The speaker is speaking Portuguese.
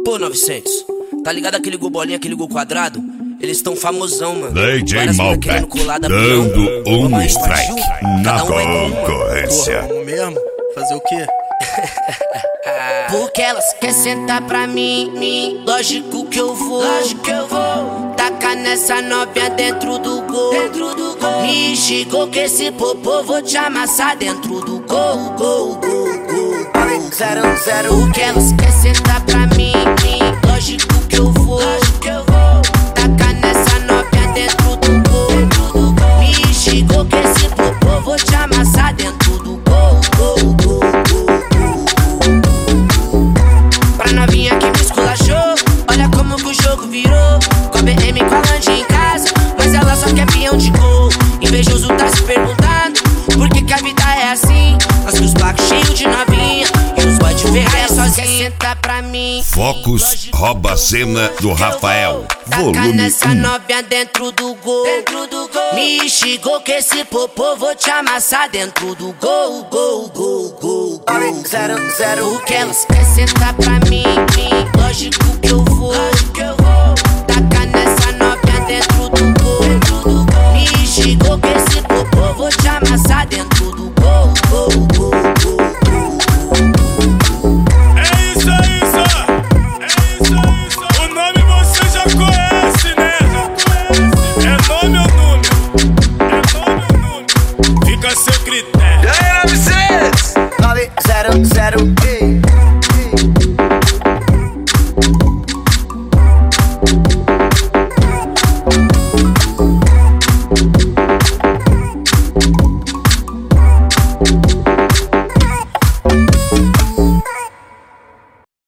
Pô, 900, tá ligado aquele gol bolinha, aquele gol quadrado? Eles tão famosão, mano. DJ Malbec dando um strike na concorrência. Porra, vamos mesmo? Fazer o quê? Porque elas querem sentar pra mim, lógico que eu vou. Tacar nessa novinha dentro do gol. Me xingou que esse popô vou te amassar dentro do gol. 0-0. Porque elas querem sentar pra mim, lógico que eu vou. Tacar nessa novinha dentro do gol. Me xingou que esse popô vou te amassar dentro do gol. Pra novinha que me esculachou, olha como que o jogo virou. Com a BM com a Land em casa, mas ela só quer peão de gol. Invejoso tá se perguntando por que a vida é assim. Nós com os blacos cheios de novinha e os boy de Ferrari sozinha. Senta pra mim. Focus rouba a cena do Rafael. Volume Nessa 1. novinha dentro do gol. Me xingou que esse popô vou te amassar dentro do gol. 0-0. Porque elas querem sentar pra mim, lógico que eu vou.